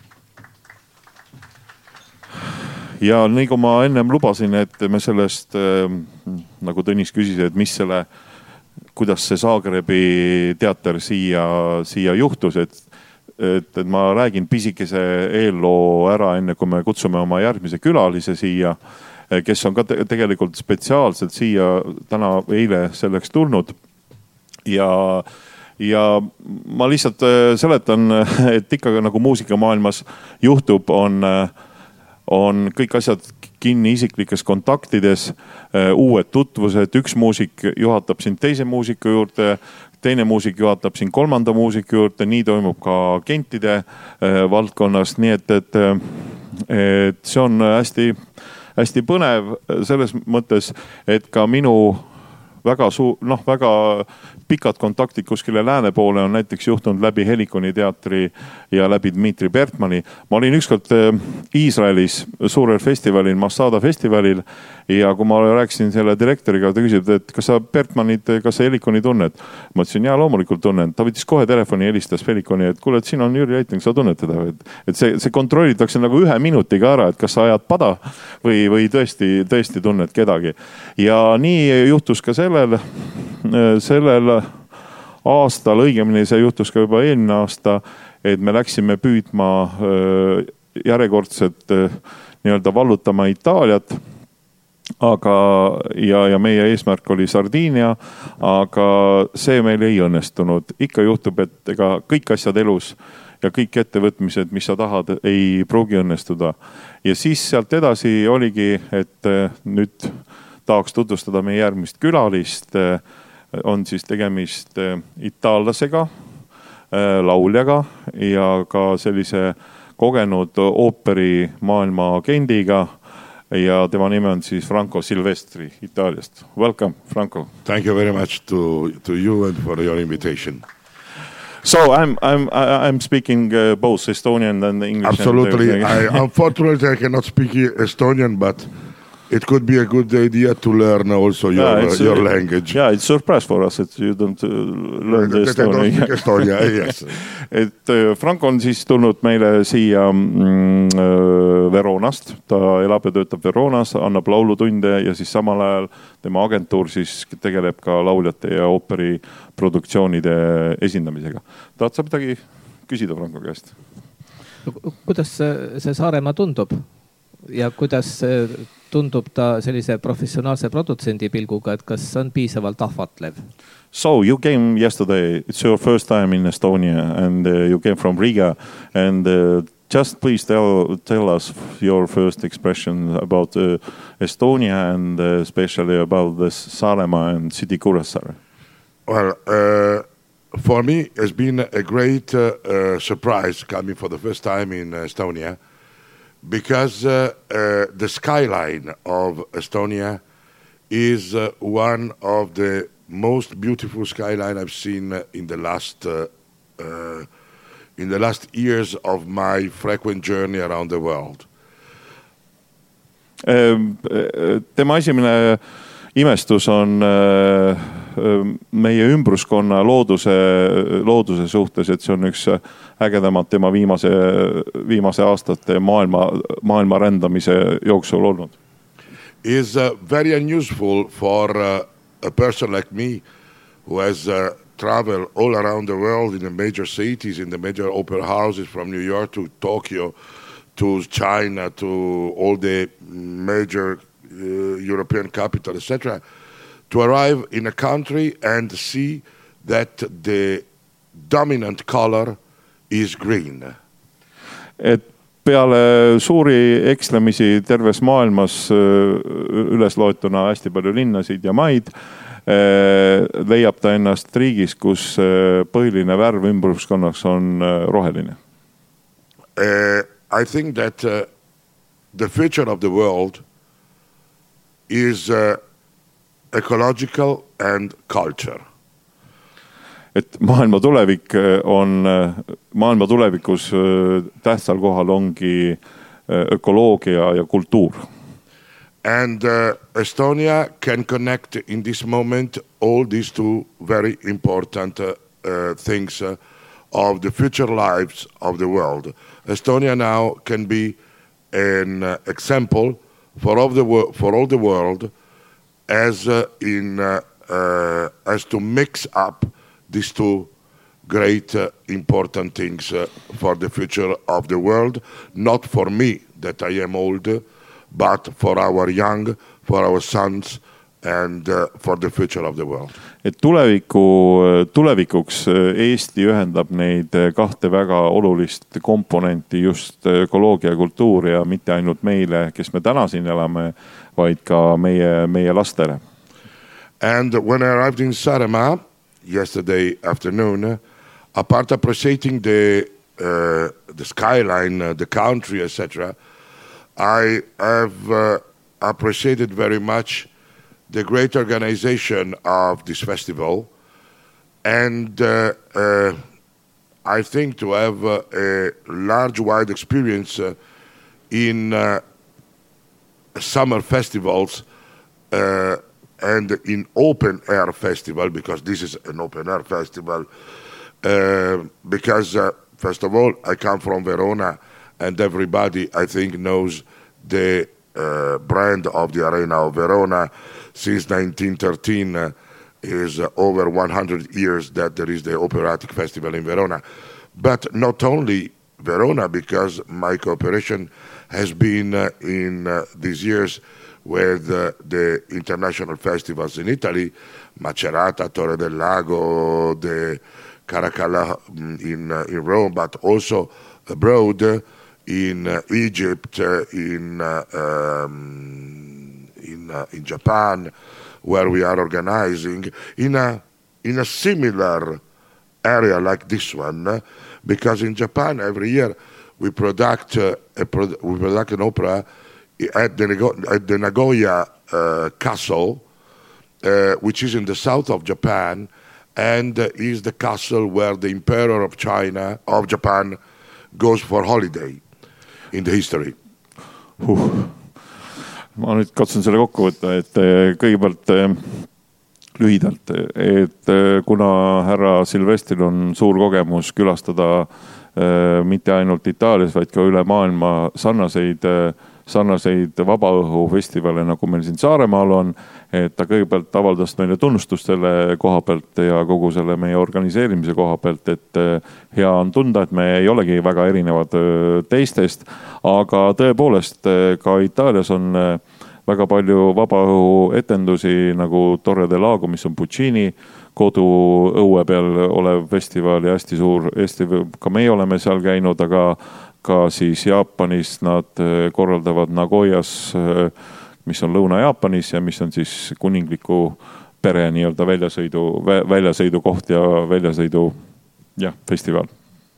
Ja nii kui ma ennem lubasin, et me sellest, nagu Tõnis küsis, et mis selle, kuidas see Zaagrebi teater siia, siia juhtus, et, et, et ma räägin pisikese eelloo ära, enne kui me kutsume oma järgmise külalise siia, kes on ka tegelikult spetsiaalselt siia täna eile selleks tulnud. Ja, ja ma lihtsalt seletan, et ikka nagu muusikamaailmas juhtub, on, on kõik asjad kinni isiklikes kontaktides, uued tutvused, üks muusik juhatab sind teise muusiku juurde, teine muusik juhatab siin kolmanda muusiku juurde, nii toimub ka agentide valdkonnas, nii et, et, et see on hästi hästi põnev selles mõttes, et ka minu väga suu-, noh, väga pikad kontaktid kuskile lääne poole on näiteks juhtunud läbi Helikoni teatri ja läbi Dmitri Bertmani. Ma olin ükskord Iisraelis suurel festivalil, Masada festivalil ja kui ma rääkisin selle direktoriga, ta küsib, et kas sa Bertmanit, kas sa Helikoni tunned? Ma ütlesin, jaa, loomulikult tunnen. Ta võttis kohe telefoni, helistas Helikoni, et kuule, et siin on Jüri Reiting, sa tunned teda. Et see, see kontrollitakse nagu ühe minutiga ära, et kas sa ajad pada või, või tõesti, tõesti tunned kedagi. Ja nii juhtus ka sellel, sellel aastal, õigemini see juhtus ka juba eelmine aasta, et me läksime püüdma järjekordset nii-öelda vallutama Itaaliat, aga ja, ja meie eesmärk oli Sardiinia, aga see meil ei õnnestunud. Ikka juhtub, et ega kõik asjad elus ja kõik ettevõtmised, mis sa tahad, ei pruugi õnnestuda. Ja siis sealt edasi oligi, et nüüd tahaks tutvustada meie järgmist külalist. On siis tegemist itaallasega, lauljaga ja ka sellise kogenud ooperi maailma agendiga ja tema nime on siis Franco Silvestri Itaaliast. Welcome, Franco. Thank you very much to, to you and for your invitation. So I'm I'm I'm speaking uh, both Estonian and English. Absolutely. And I, unfortunately, I cannot speak Estonian, but it could be a good idea to learn also your, yeah, uh, your a, language. Yeah, it's a surprise for us that you don't uh, learn the Estonian. Estonia, yes. Et uh, Franco on siis tulnud meile siia mm, uh, Veronast. Ta elab ja töötab Veronas, annab laulutunde ja siis samal ajal tema agentuur siis tegeleb ka lauljate ja ooperi produktsioonide esindamisega. Tahad sa midagi küsida Franco käest? Kuidas see Saaremaa tundub? Ja kuidas tundub ta sellise professionaalse produtsendi pilguga, et kas on piisavalt ahvatlev? So you came yesterday, it's your first time in Estonia and uh, you came from Riga and uh, just please tell, tell us your first expression about uh, Estonia and uh, especially about this Saaremaa and city Kuressaare. Well, uh, for me it's been a great uh, uh, surprise coming for the first time in Estonia. Because uh, uh, the skyline of Estonia is uh, one of the most beautiful skyline I've seen in the last uh, uh, in the last years of my frequent journey around the world. Tema esimene imestus on meie ümbruskonna looduse, looduse suhtes, et see on üks ägedamat tema viimase, viimase aastate maailma, maailma rändamise jooksul olnud. Is uh, very unusual for uh, a person like me who has uh, traveled all around the world in the major cities, in the major opera houses from New York to Tokyo, to China, to all the major uh, European capital, et cetera, to arrive in a country and see that the dominant color is green. Et peale suuri ekslemisi terves maailmas üles loetuna hästi palju linnasid ja maid, leiab ta ennast riigis, kus põhiline värv ümbruskonnaks on roheline. Uh, I think that uh, the future of the world is uh, ecological and culture. Et maailma tulevik on, maailma tulevikus tähtsal kohal ongi ökoloogia ja kultuur. And uh, Estonia can connect in this moment all these two very important uh, uh, things uh, of the future lives of the world. Estonia now can be an uh, example for all the wo- for all the world as uh, in uh, uh, as to mix up these two great uh, important things uh, for the future of the world, not for me that I am old, but for our young, for our sons and uh, for the future of the world. Et tuleviku, tulevikuks Eesti ühendab neid kahte väga olulist komponenti, just ökoloogia ja kultuur ja mitte ainult meile, kes me täna siin elame, vaid ka meie, meie lastele. And when I arrived in Saaremaa yesterday afternoon, apart appreciating the, uh, the skyline, uh, the country, et cetera, I have uh, appreciated very much the great organization of this festival, and uh, uh, I think to have uh, a large, wide experience uh, in uh, summer festivals uh, and in open air festival, because this is an open air festival, uh, because uh, first of all, I come from Verona, and everybody, I think, knows the uh, brand of the Arena of Verona. Since nineteen thirteen uh, is uh, over one hundred years that there is the operatic festival in Verona. But not only Verona, because my cooperation has been uh, in uh, these years with uh, the international festivals in Italy, Macerata, Torre del Lago, the Caracalla in, uh, in Rome, but also abroad uh, in uh, Egypt, uh, in, uh, um, in, uh, in Japan, where we are organizing, in a, in a similar area like this one, uh, because in Japan every year we product, uh, a pro- we product an opera at the, Nago- at the Nagoya uh, Castle, uh, which is in the south of Japan, and uh, is the castle where the Emperor of China, of Japan, goes for holiday in the history. Huh. Ma nüüd katsun selle kokku võtta, et kõigepealt lühidalt, et kuna härra Silvestril on suur kogemus külastada mitte ainult Itaalias, vaid ka üle maailma sarnaseid sarnaseid vabaõhufestivale, nagu meil siin Saaremaal on, et ta kõigepealt avaldas meile tunnustust selle koha pealt ja kogu selle meie organiseerimise koha pealt, et hea on tunda, et me ei olegi väga erinevad teistest, aga tõepoolest ka Itaalias on väga palju vabaõhu etendusi nagu Torre del Lago, mis on Puccini kodu õue peal olev festival ja hästi suur, Eesti, ka meie oleme seal käinud, aga ka siis Jaapanis nad korraldavad Nagoyas, mis on Lõuna-Jaapanis ja mis on siis kuningliku pere nii-öelda väljasõidu, väljasõidu koht ja väljasõidu ja, festival.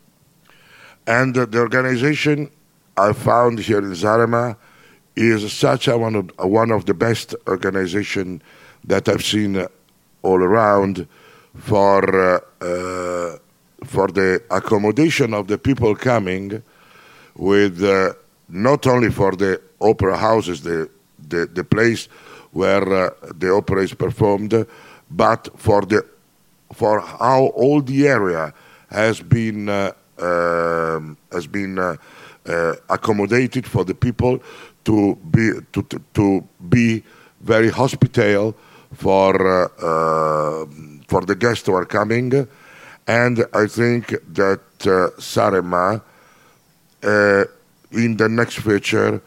And the organization I found here in Saaremaa is such a one of, one of the best organization that I've seen all around for, uh, uh, for the accommodation of the people coming, with uh, not only for the opera houses, the, the, the place where uh, the opera is performed, but for, the, for how all the area has been, uh, uh, has been uh, uh, accommodated for the people to be, to, to, to be very hospitable for, uh, uh, for the guests who are coming. And I think that uh, Saaremaa Uh, in the next future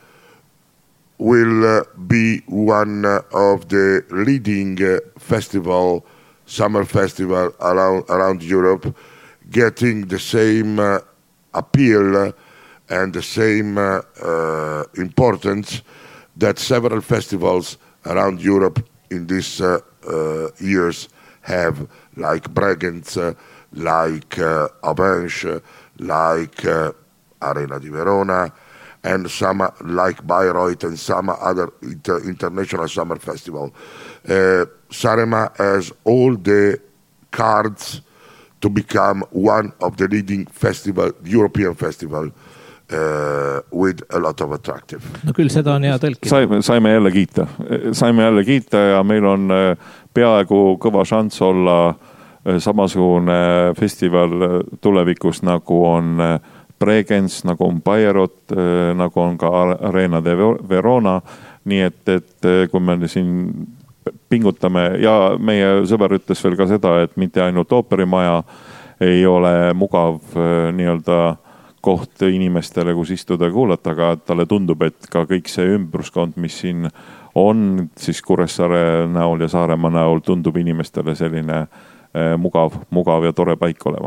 will uh, be one uh, of the leading uh, festival, summer festival around, around Europe, getting the same uh, appeal and the same uh, uh, importance that several festivals around Europe in these uh, uh, years have, like Bregenz, uh, like uh, Avenches, like uh, Arena di Verona, and some like Bayreuth and some other inter- international summer festival. Uh, Saaremaa has all the cards to become one of the leading festival, European festival, uh, with a lot of attractive. No küll seda on hea tõlkida. Saime, saime jälle kiita. Saime jälle kiita ja meil on peaaegu kõva šants olla samasugune festival tulevikus, nagu on Bregenz, nagu on Bayreuth, nagu on ka Arena de Verona. Nii et, et kui me siin pingutame ja meie sõber ütles veel ka seda, et mitte ainult ooperimaja ei ole mugav nii-öelda koht inimestele, kus istuda ja kuulata, aga talle tundub, et ka kõik see ümbruskond, mis siin on, siis Kuressaare näol ja Saaremaa näol tundub inimestele selline mugav, mugav ja tore paik olema.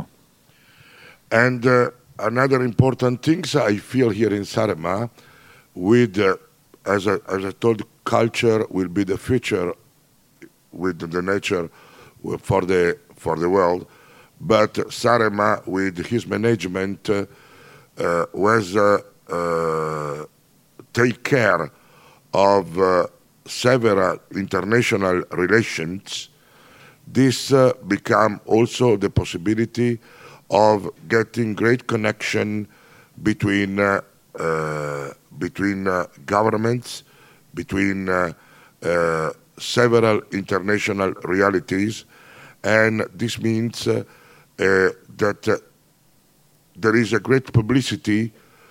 And uh... another important thing I feel here in Saaremaa, with, uh, as, I, as I told, culture will be the future with the nature for the, for the world. But Saaremaa, with his management, uh, uh, was uh, uh, take care of uh, several international relations, this uh, become also the possibility of getting great connection between uh, uh, between uh, governments, between uh, uh, several international realities, and this means uh, uh, that uh, there is a great publicity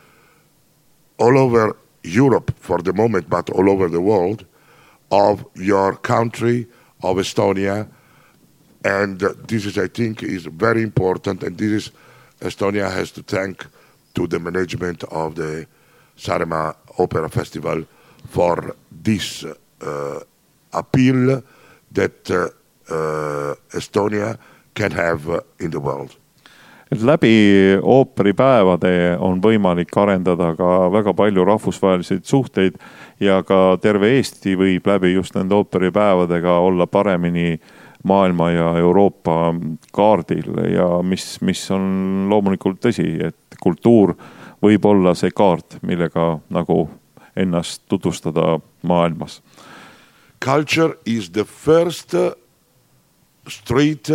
all over Europe for the moment, but all over the world, of your country, of Estonia, and uh, this is, I think, is very important, and this is Estonia has to thank to the management of the Saaremaa Opera Festival for this uh, appeal that uh, uh, Estonia can have uh, in the world. Et läbi ooperipäevade on võimalik arendada ka väga palju rahvusvaheliseid suhteid ja ka terve Eesti võib läbi just nende ooperipäevadega olla paremini maailma ja Euroopa kaardil ja mis, mis on loomulikult tõsi, et kultuur võib olla see kaart, millega nagu ennast tutvustada maailmas. Culture is the first street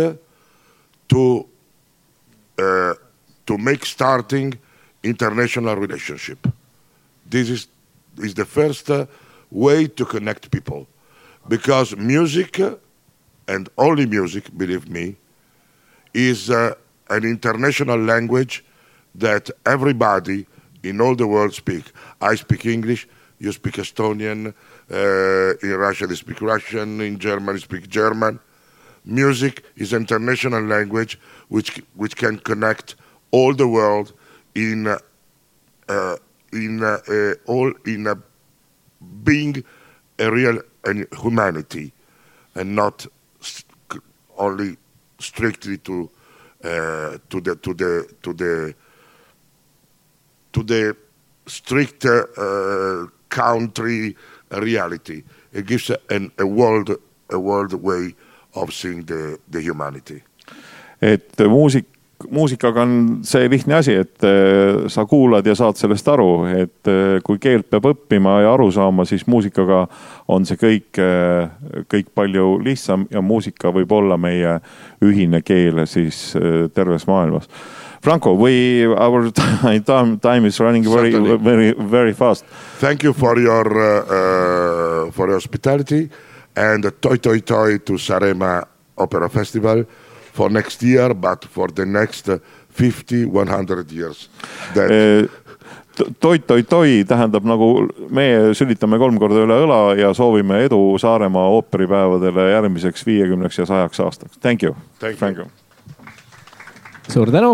to uh, to make starting international relationship. This is is the first way to connect people, because music, and only music, believe me, is uh, an international language that everybody in all the world speak. I speak English, you speak Estonian, uh, in Russia they speak Russian, in Germany they speak German. Music is an international language which which can connect all the world in uh, in uh, uh, all in uh, being a real uh, humanity, and not st- only strictly to uh, to the to the to the to the strict uh, country reality. It gives a, an, a world a world way of seeing the, the humanity. Et muusik, muusikaga on see lihtne asi, et sa kuulad ja saad sellest aru, et kui keelt peab õppima ja aru saama, siis muusikaga on see kõik, kõik palju lihtsam ja muusika võib olla meie ühine keel siis terves maailmas. Franco, we, our time, time is running very, very, very fast. Thank you for your, uh, uh, for your hospitality. And toi toi toi to Saaremaa Opera Festival for next year, but for the next fifty, one hundred years. That... Toi toi toi tähendab nagu meie sülitame kolm korda üle õla ja soovime edu Saaremaa ooperipäevadele järgmiseks viiekümneks ja sajaks aastaks. Thank you. Thank you. Suur tänu.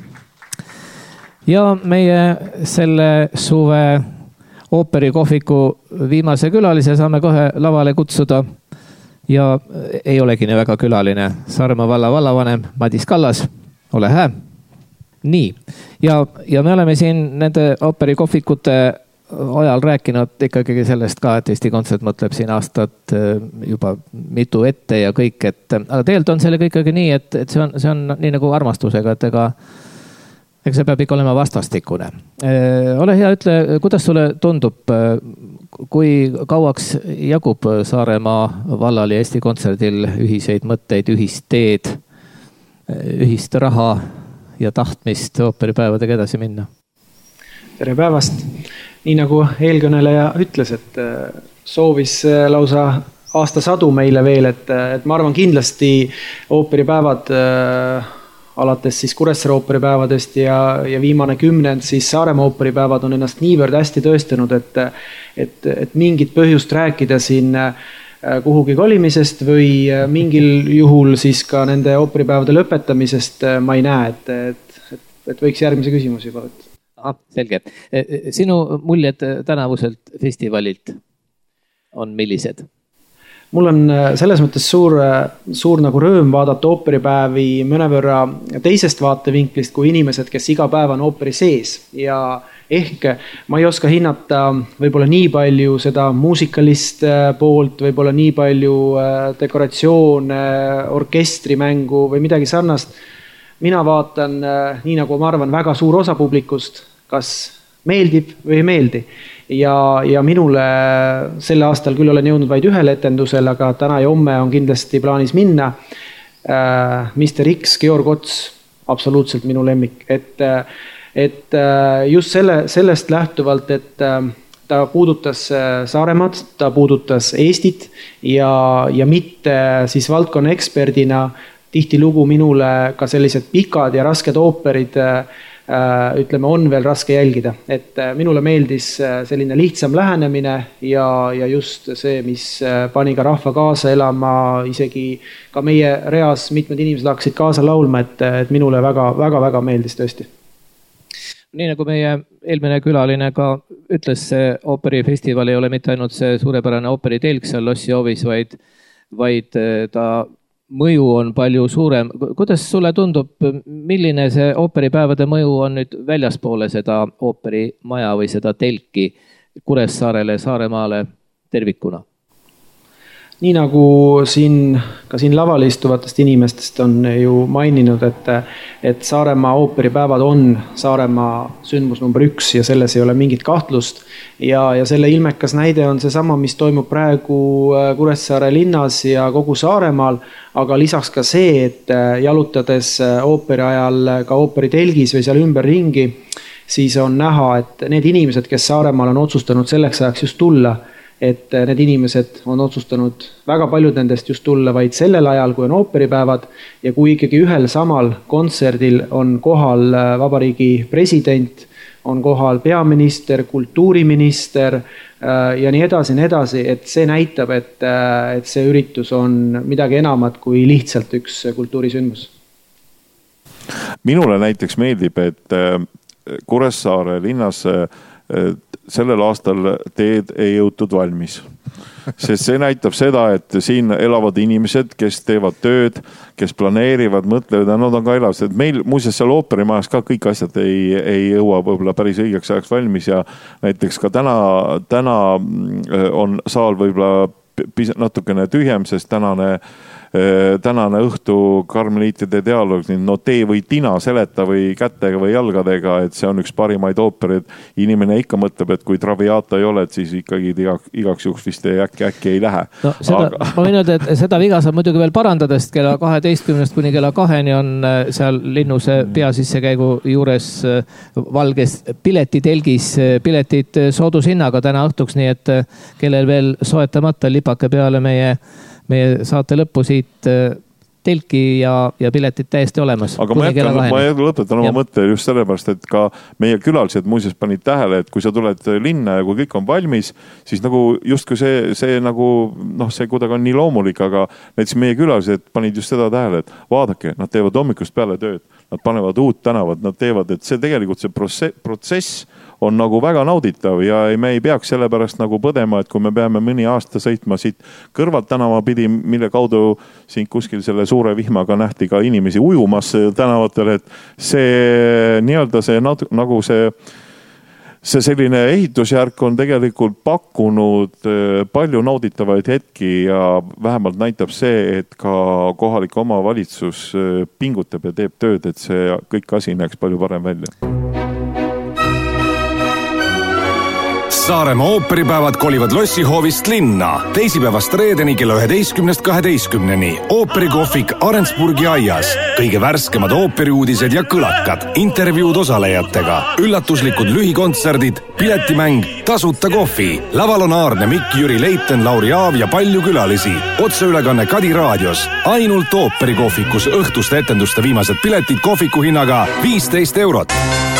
Ja meie selle suve ooperikohviku viimase külalise saame kohe lavale kutsuda ja ei olegi nii väga külaline. Saaremaa valla vallavanem Madis Kallas, ole hää. Nii, ja, ja me oleme siin nende ooperikohvikute ajal rääkinud ikkagi sellest ka, et Eesti Kontsert mõtleb siin aastat juba mitu ette ja kõik, et aga tegelikult on sellega ikkagi nii, et, et see on, see on nii nagu armastusega, et ega Eks see peab ikka olema vastastikune. Ole hea, ütle, kuidas sulle tundub, kui kauaks jagub Saaremaa vallal ja Eesti Kontserdil ühiseid mõtteid, ühist teed, ühist raha ja tahtmist ooperipäevadega edasi minna? Tere päevast! Nii nagu eelkõneleja ütles, et soovis lausa aastasadu meile veel, et, et ma arvan kindlasti ooperipäevad alates siis Kuressaare ooperipäevadest ja, ja viimane kümnend siis Saaremaa ooperipäevad on ennast niivõrd hästi tõestanud, et, et, et mingit põhjust rääkida siin kuhugi kolimisest või mingil juhul siis ka nende ooperipäevade lõpetamisest ma ei näe, et, et, et, et võiks järgmise küsimusi juba võtta. Ah, selge. Sinu muljed tänavuselt festivalilt on millised? Mul on selles mõttes suur, suur nagu rõõm vaadata ooperipäevi mõnevõrra teisest vaatevinklist kui inimesed, kes iga päev on ooperi sees. Ja ehk ma ei oska hinnata võib-olla nii palju seda muusikalist poolt, võib-olla nii palju dekoratsioon, orkestrimängu või midagi sarnast. Mina vaatan, nii nagu ma arvan, väga suur osa publikust, kas meeldib või ei meeldi. ja, ja minule selle aastal küll olen jõudnud vaid ühel etendusel, aga täna ja homme on kindlasti plaanis minna. mister X, Georg Ots, absoluutselt minu lemmik, et, et just selle, sellest lähtuvalt, et ta puudutas Saaremaad, ta puudutas Eestit ja, ja mitte siis valdkonna eksperdina tihti lugu minule ka sellised pikad ja rasked ooperid, ütleme, on veel raske jälgida. Et minule meeldis selline lihtsam lähenemine ja, ja just see, mis pani ka rahva kaasa elama, isegi ka meie reas mitmed inimesed hakkasid kaasa laulma, et, et minule väga, väga, väga meeldis tõesti. Nii nagu meie eelmine külaline ka ütles, see ooperifestival ei ole mitte ainult see suurepärane ooperitelk seal Lossi hoovis, vaid, vaid ta mõju on palju suurem. Kuidas sulle tundub, milline see ooperipäevade mõju on nüüd väljaspoole seda ooperimaja või seda telki Kuressaarele, Saaremaale tervikuna? Nii nagu siin, ka siin laval istuvatest inimestest on ju maininud, et, et Saaremaa ooperipäevad on Saaremaa sündmus number üks ja selles ei ole mingit kahtlust. Ja, ja selle ilmekas näide on see sama, mis toimub praegu Kuressaare linnas ja kogu Saaremaal, aga lisaks ka see, et jalutades ooperi ajal ka ooperitelgis või seal ümber ringi, siis on näha, et need inimesed, kes Saaremaal on otsustanud selleks ajaks just tulla, et need inimesed on otsustanud väga paljud nendest just tulla vaid sellel ajal, kui on ooperipäevad ja kui ikkagi ühel samal kontserdil on kohal vabariigi president, on kohal peaminister, kultuuriminister ja nii edasi, nii edasi, et see näitab, et, et see üritus on midagi enamat kui lihtsalt üks kultuurisündmus. Minule näiteks meeldib, et Kuressaare linnas sellel aastal teed ei jõutud valmis. Sest see näitab seda, et siin elavad inimesed, kes teevad tööd, kes planeerivad, mõtlevad ja nad on ka elavsed. Meil muuseas seal ooperimajas ka kõik asjad ei, ei jõua võib-olla päris õigeks ajaks valmis ja näiteks ka täna, täna on saal võib-olla natukene tühjem, sest tänane tänane õhtu karmeliitide dialoog, no tee või tina seleta või kätega või jalgadega, et see on üks parimaid ooperid. Inimene ikka mõtleb, et kui Traviata ei ole, et siis ikkagi igaks juhuks vist äkki, äkki ei lähe. No, seda, Aga... Ma võin öelda, et seda viga saab muidugi veel parandada, sest kella kaheteistkümnest kuni kella kaheni on seal linnuse peasissekäigu juures valges piletitelgis piletid soodushinnaga täna õhtuks, nii et kellel veel soetamata lipake peale meie meie saate lõppu siit telki ja, ja piletid täiesti olemas. Aga ma, jätkan, ma lõpetan oma mõtte just sellepärast, et ka meie külalised muuseas panid tähele, et kui sa tuled linna ja kui kõik on valmis, siis nagu justkui see, see nagu, noh, see kuidagi on nii loomulik, aga näiteks meie külalised panid just seda tähele, et vaadake, nad teevad hommikust peale tööd, nad panevad uut tänavat, nad teevad, et see tegelikult see protsess on nagu väga nauditav ja me ei peaks sellepärast nagu põdema, et kui me peame mõni aasta sõitma siit kõrvalt tänava pidi, mille kaudu siin kuskil selle suure vihmaga nähti ka inimesi ujumas tänavatel, et see nii-öelda see nagu see see selline ehitusjärk on tegelikult pakkunud palju nauditavaid hetki ja vähemalt näitab see, et ka kohalik omavalitsus pingutab ja teeb tööd, et see kõik asi näeks palju parem välja. Saaremaa ooperipäevad kolivad Lossihoovist linna. Teisipäevast reedeni kella üheteistkümnest kaheteistkümneni. Ooperikohvik Arendsburgi aias. Kõige värskemad ooperiuudised ja kõlakad. Intervjuud osalejatega. Üllatuslikud lühikontserdid, piletimäng, tasuta kohvi. Laval on Aarne Mikk, Jüri Leiten, Lauri Aav ja palju külalisi. Otseülekanne Kadi raadios. Ainult ooperikohvikus õhtuste etenduste viimased piletid kohviku hinnaga viisteist eurot.